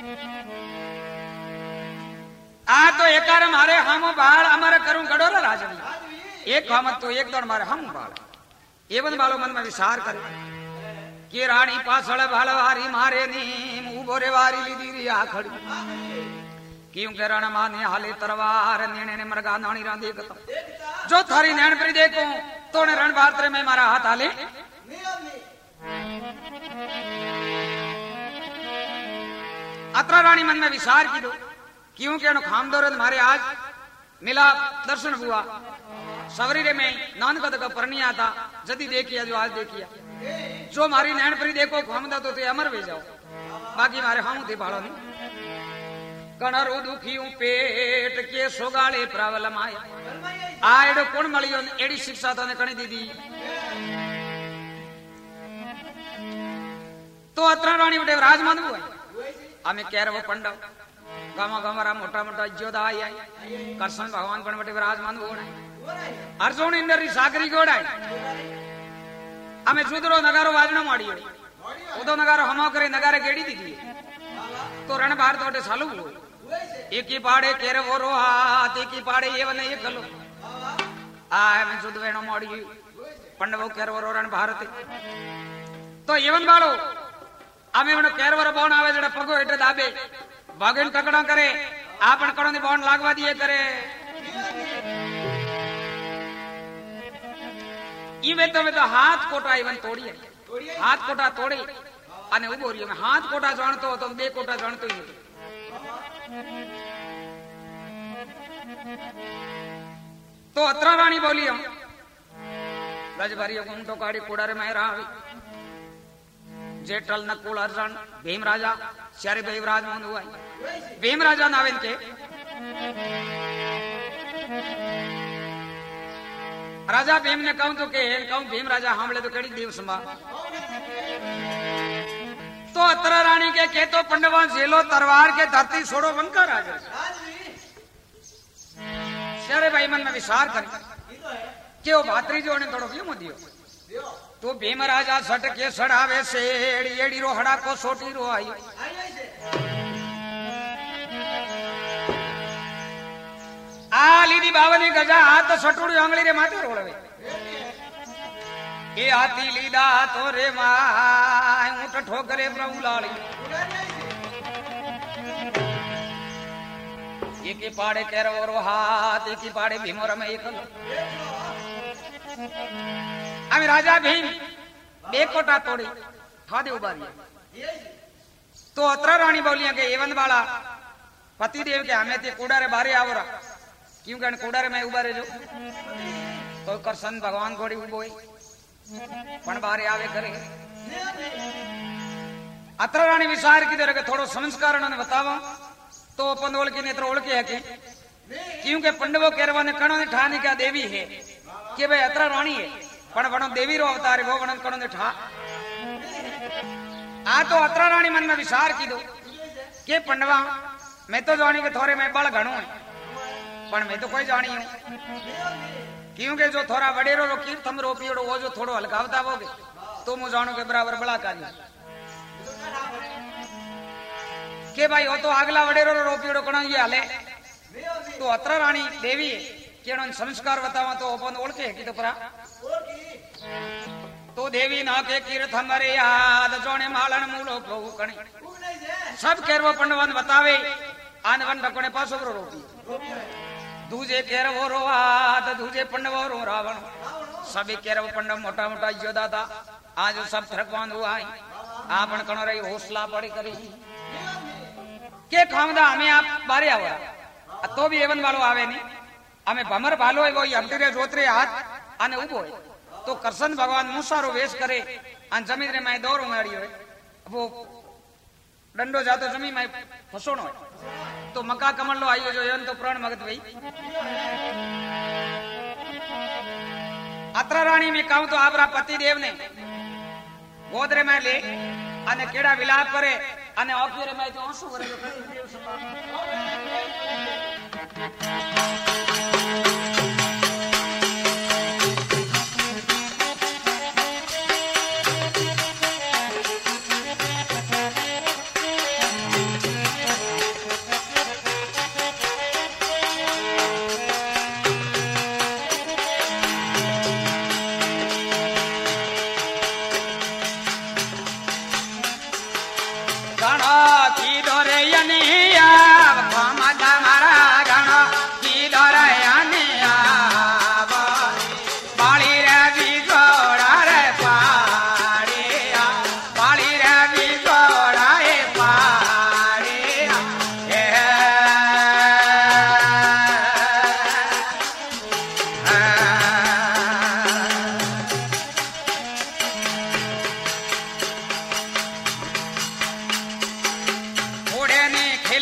आ तो एकार मारे हम बाळ अमर करूं गडोला राजनी एक हम तो एक दौड़ मारे हम बाळ एवन बालो मन में विचार करे कि रानी पाछळ भालवारी मारे नी उभो रे वारी लीधी री आखड़ी क्यों के रण माने हाले तरवार नेने ने मरगा नाणी रांधी गता जो थारी नैन पर देखो तो ने रण भारत में मारा हाथ हाले अत्रा रानी मन में विचार की दो क्यों के खाम दौरत मारे आज मिला दर्शन हुआ सवरी में नान का तक परनिया था जदी देखिया जो आज देखिया जो मारी नैन पर देखो खामदा तो ते अमर वे जाओ बाकी मारे हम थे भाड़ो नहीं कणरू दुखियों पेट के सोगाले प्रावल माया आड़ कोण मळियो एडी शिक्षा तो ने कणी दीदी तो अत्रा रानी बटे राजमान हुआ आमे केरव पंडव गामा गामरा मोटा मोटा जोदा आई कृष्ण भगवान पण बटे विराजमान होणे अर्जुन इंद्र सागरी गोडाय आमे सुदरो नगारो वाजनो माडियो उदो नगारो हमो करे नगारे गेडी दीदी तो रण बाहर तोटे चालू हो एक ही पाड़े केरव रो हाथ एक ही पाड़े ये वने ये कलो आय मैं सुद वेणो माडी पंडवो केरव रो रण भारत तो येवन बाळो आमे वणो केरव रो बोन आवे जडे पगो एटे दाबे भागेन टकड़ा करे आपन कड़ो ने बोन लागवा दिए करे ईवे तो हाथ कोटा इवन तोड़ी हाथ कोटा तोड़ी अने उभो रहियो मैं हाथ कोटा जाणतो तो बे कोटा जाणतो ही तो अत्रा रानी बोली हम रजभरियो गुंटो काड़ी कोड़ा रे मेरा आवी जेठल नकुल अर्जुन भीम राजा चारे भाई विराजमान हुआ भीम राजा नावेन के राजा भीम ने कहूं तो के कहूं भीम राजा हमले तो कड़ी देव संभा तो अत्रा रानी के तो पंडवा झेलो तरवार के धरती छोड़ो वंका राजा सारे भाई मन में विचार कर के वो भातरी जो ने थोड़ो क्यों दियो तो भीम राजा सट के सड़ावे सेड़ी एड़ी रो हड़ा को सोटी रो आई आ लीदी बावनी गजा हाथ सटुड़ी आंगली रे माथे रोड़वे ए हाथी लीदा तो रे माय ऊंट ठोकरे प्रभु लाड़ी एक ही पाड़े केरव रो हाथ एक ही पाड़े भीमो रमे एक आमी राजा भीम बे कोटा तोड़ी खादे उबारी तो अत्रा रानी बोलिया के एवन वाला पति देव के हमें ते कोड़ा रे बारे आवरा क्यों कन कोड़ा रे मैं उबारे जो तो कृष्ण भगवान कोड़ी उबोई पण बारे आवे करे अत्रा रानी विचार की तरह के थोड़ो संस्कार ने बतावा तो अपन ओल की नेत्र ओल के है क्योंकि पंडवों केरवा ने कणो ने ठानी क्या देवी है कि भाई अत्रा रानी है पण वणो देवी रो अवतार वो वणन कणो ने ठा आ तो अत्रा रानी मन में विचार की दो के पंडवा मैं तो जानी के थोड़े मैं बल घणो है पण मैं तो कोई जानी हूं क्योंकि जो थोड़ा वडेरो रो कीर्तम रो पीड़ो वो जो थोड़ो हलकावता होगे तो मु जानो के बराबर बड़ा कार्य के भाई वो तो अगला वडेरो रो पीड़ो कणो ये हले तो अत्रा रानी देवी केणो संस्कार बतावा तो अपन ओळखे की तो परा तो देवी ना के कीर्त हमारे याद जोने मालन मूलो प्रभु कणी सब केरवो पंडवन बतावे आनवन रकोने पासो रोटी दूजे केरवो रो हाथ दूजे पंडवो रो रावण सभी केरव पंडव मोटा मोटा योद्धा था आज सब थरकवान हुआ आपन कणो रही हौसला पड़ी करी के खामदा हमें आप बारे आवरा तो भी एवन वालो आवे नहीं हमें भमर भालो है वो हमटीरे जोतरे हाथ आने उबो है तो कृष्ण भगवान मुसारो वेश करे अन जमीन रे मैं दौरो मारियो है वो डंडो जातो जमीन में फसोनो है तो मका कमल लो आयो जो एवन तो प्राण मगत भई अत्रा रानी में कहूं तो आपरा पति देव ने गोदरे में ले अने केड़ा विलाप करे अने ऑफिरे में जो आंसू भरे जो देव सभा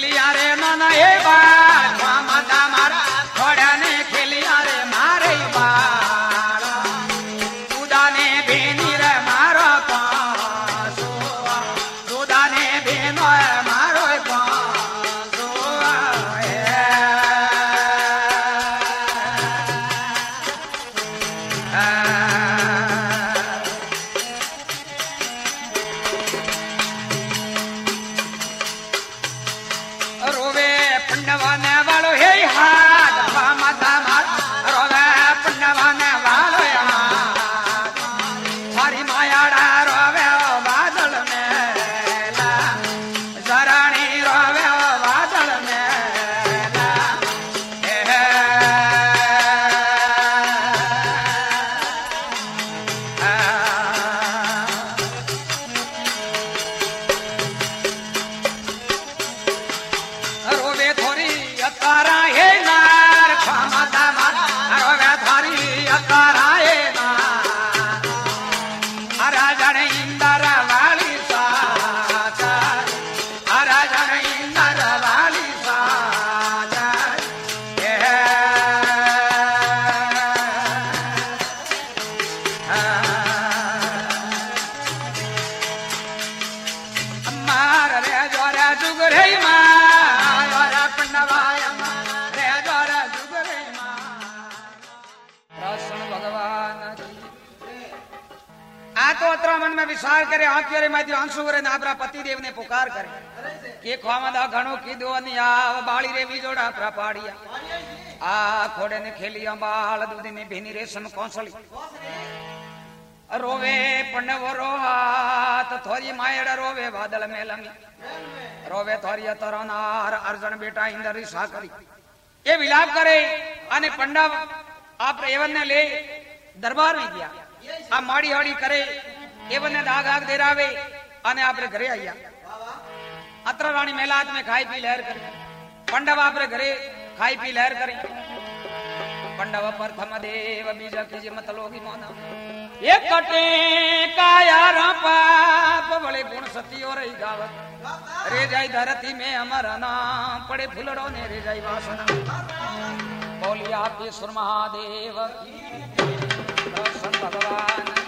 खेलिया रे नाना ए बाल माता मारा थोड़ा ने खेलिया रे मारे बाल दूधा ने बेनी रे मारो पासो दूधा ने बेनो मारो पासो रोवे पंडवाने वालो हे हाथ माता मार रोवे पंडवाने वालो हाथ थारी मायाड़ा रोवे बादल मेला जरानी रोवे बादल मेला रोवे थोरी अतारा हे नार माता मार रोवे थारी अतारा हे नार हरा जन इंदर वाली साचा हरा जन इंदर वाली साचा मार रे जोरा जुग रे मार जोरा पंडवाया मार रे जोरा जुग रे मार कृष्ण भगवान की आ तो अतरा मन में विचार करे आंखियों रे माथी आंसू करे नाबरा पति देव ने पुकार करे के खामदा घणो कीधो अनि आव बाળી रे विजोड़ा प्रा पाड़िया आ खोड़े ने खेलिया बाल दूध ने भेनी रेशम कौंसली रोवे पंडवरो हाथ थोरी मायड़ा रोवे बादल में लंगी रोवे थोरी तरनार अर्जुन बेटा इंदर रिसा करी ये विलाप करे अने पंडव आप एवन ने ले दरबार में गया आ माड़ी हाड़ी करे एवन ने दाग आग देरावे अने आपरे घरे आया अत्र रानी मेलात में खाई पी लहर करे पंडव आपरे घरे खाई पी लहर करे पंडव प्रथम देव बीज की मत लोगी मोना ये कटे काया पाप बड़े गुण सती और गावत रे जाई धरती में हमारा नाम पड़े फुलड़ो ने रे जाई वासना बोलिया आपके सुर महादेव कृष्ण भगवान